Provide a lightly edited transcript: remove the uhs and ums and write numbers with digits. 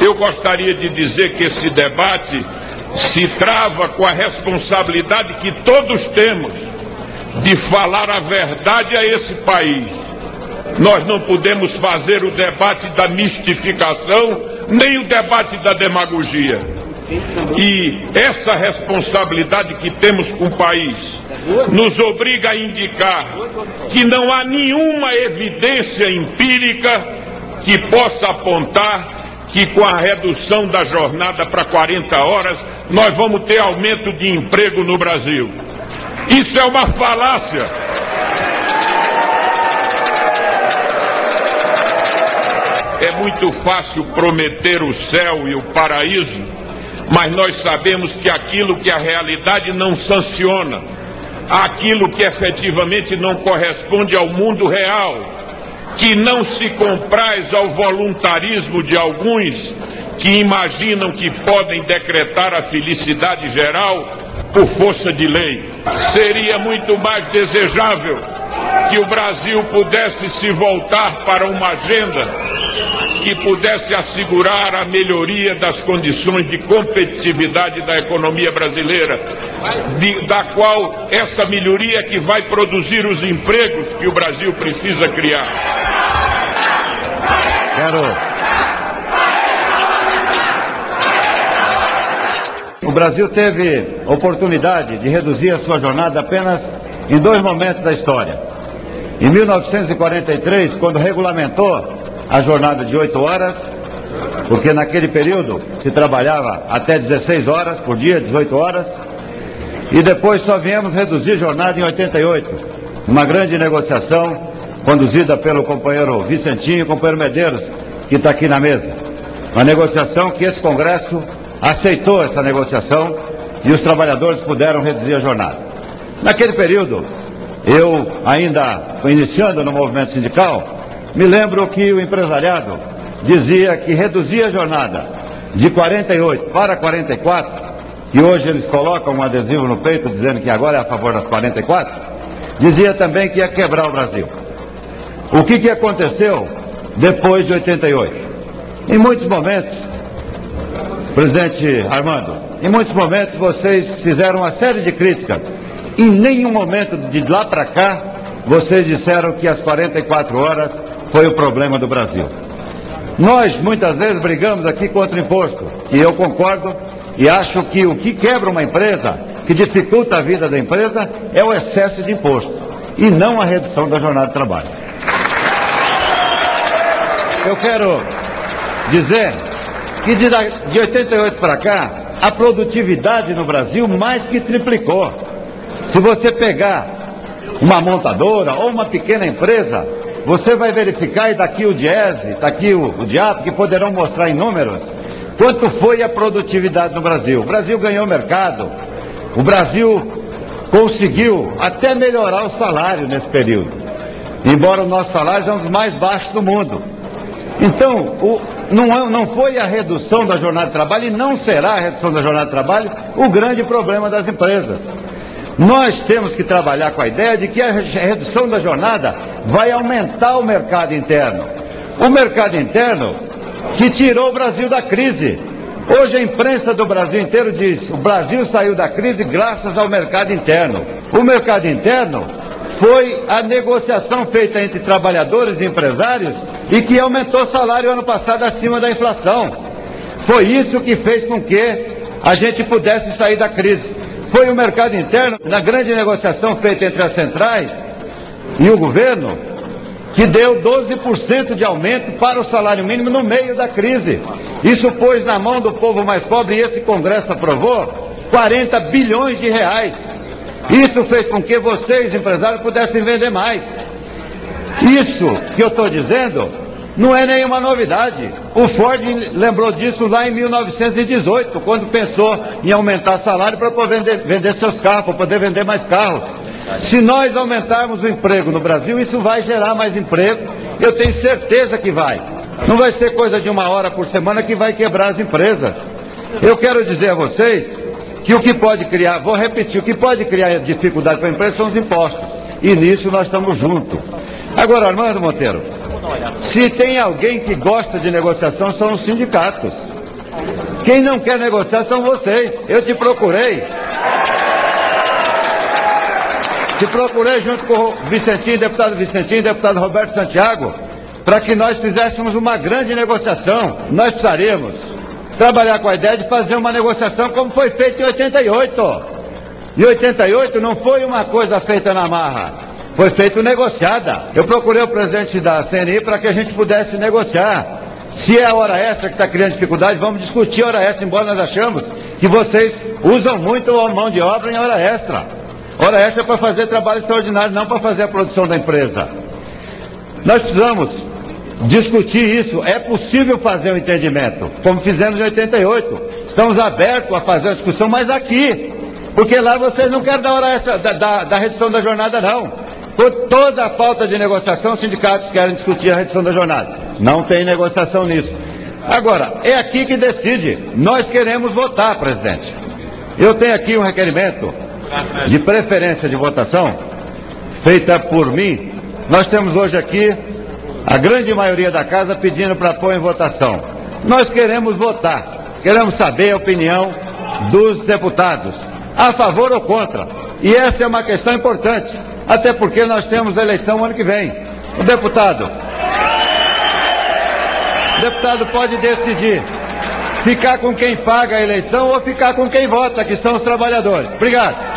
Eu gostaria de dizer que esse debate se trava com a responsabilidade que todos temos de falar a verdade a esse país. Nós não podemos fazer o debate da mistificação, nem o debate da demagogia. E essa responsabilidade que temos com o país nos obriga a indicar que não há nenhuma evidência empírica que possa apontar que com a redução da jornada para 40 horas nós vamos ter aumento de emprego no Brasil. Isso é uma falácia. É muito fácil prometer o céu e o paraíso, mas nós sabemos que aquilo que a realidade não sanciona, aquilo que efetivamente não corresponde ao mundo real, que não se compraz ao voluntarismo de alguns que imaginam que podem decretar a felicidade geral por força de lei. Seria muito mais desejável que o Brasil pudesse se voltar para uma agenda que pudesse assegurar a melhoria das condições de competitividade da economia brasileira, da qual essa melhoria é que vai produzir os empregos que o Brasil precisa criar. O Brasil teve oportunidade de reduzir a sua jornada apenas em 2 momentos da história. Em 1943, quando regulamentou a jornada de 8 horas, porque naquele período se trabalhava até 16 horas por dia, 18 horas, e depois só viemos reduzir jornada em 88, uma grande negociação conduzida pelo companheiro Vicentinho e o companheiro Medeiros, que está aqui na mesa. Uma negociação que esse Congresso aceitou essa negociação e os trabalhadores puderam reduzir a jornada. Naquele período, eu ainda iniciando no movimento sindical, me lembro que o empresariado dizia que reduzia a jornada de 48 para 44, e hoje eles colocam um adesivo no peito dizendo que agora é a favor das 44, dizia também que ia quebrar o Brasil. O que aconteceu depois de 88? Em muitos momentos, presidente Armando, em muitos momentos vocês fizeram uma série de críticas. Em nenhum momento de lá para cá, vocês disseram que as 44 horas foi o problema do Brasil. Nós, muitas vezes, brigamos aqui contra o imposto, e eu concordo, e acho que o que quebra uma empresa, que dificulta a vida da empresa, é o excesso de imposto, e não a redução da jornada de trabalho. Eu quero dizer que de 88 para cá, a produtividade no Brasil mais que triplicou. Se você pegar uma montadora ou uma pequena empresa, você vai verificar, e daqui o Diese, daqui o Diapo, que poderão mostrar em números, quanto foi a produtividade no Brasil. O Brasil ganhou mercado, o Brasil conseguiu até melhorar o salário nesse período, embora o nosso salário seja um dos mais baixos do mundo. Então, não foi a redução da jornada de trabalho, e não será a redução da jornada de trabalho, o grande problema das empresas. Nós temos que trabalhar com a ideia de que a redução da jornada vai aumentar o mercado interno. O mercado interno que tirou o Brasil da crise. Hoje a imprensa do Brasil inteiro diz: o Brasil saiu da crise graças ao mercado interno. O mercado interno foi a negociação feita entre trabalhadores e empresários e que aumentou o salário ano passado acima da inflação. Foi isso que fez com que a gente pudesse sair da crise. Foi o mercado interno, na grande negociação feita entre as centrais e o governo, que deu 12% de aumento para o salário mínimo no meio da crise. Isso pôs na mão do povo mais pobre, e esse Congresso aprovou 40 bilhões de reais. Isso fez com que vocês, empresários, pudessem vender mais. Isso que eu estou dizendo não é nenhuma novidade. O Ford lembrou disso lá em 1918, quando pensou em aumentar salário para poder vender seus carros, para poder vender mais carros. Se nós aumentarmos o emprego no Brasil, isso vai gerar mais emprego. Eu tenho certeza que vai. Não vai ser coisa de 1 hora por semana que vai quebrar as empresas. Eu quero dizer a vocês que o que pode criar, vou repetir, o que pode criar dificuldade para a empresa são os impostos. E nisso nós estamos juntos. Agora, Armando Monteiro, se tem alguém que gosta de negociação, são os sindicatos. Quem não quer negociar são vocês. Eu te procurei. Te procurei junto com o Vicentinho, deputado Roberto Santiago, para que nós fizéssemos uma grande negociação. Nós precisaríamos trabalhar com a ideia de fazer uma negociação como foi feito em 88. Em 88 não foi uma coisa feita na marra, foi feita negociada. Eu procurei o presidente da CNI para que a gente pudesse negociar. Se é a hora extra que está criando dificuldade, vamos discutir a hora extra, embora nós achamos que vocês usam muito a mão de obra em hora extra. Hora extra é para fazer trabalho extraordinário, não para fazer a produção da empresa. Nós precisamos discutir isso. É possível fazer um entendimento, como fizemos em 88. Estamos abertos a fazer a discussão, mas aqui, porque lá vocês não querem dar hora extra, da redução da jornada, não. Por toda a falta de negociação, os sindicatos querem discutir a redução da jornada. Não tem negociação nisso. Agora, é aqui que decide. Nós queremos votar, presidente. Eu tenho aqui um requerimento de preferência de votação, feita por mim. Nós temos hoje aqui a grande maioria da casa pedindo para pôr em votação. Nós queremos votar, queremos saber a opinião dos deputados, a favor ou contra. E essa é uma questão importante, até porque nós temos eleição ano que vem. O deputado pode decidir ficar com quem paga a eleição ou ficar com quem vota, que são os trabalhadores. Obrigado.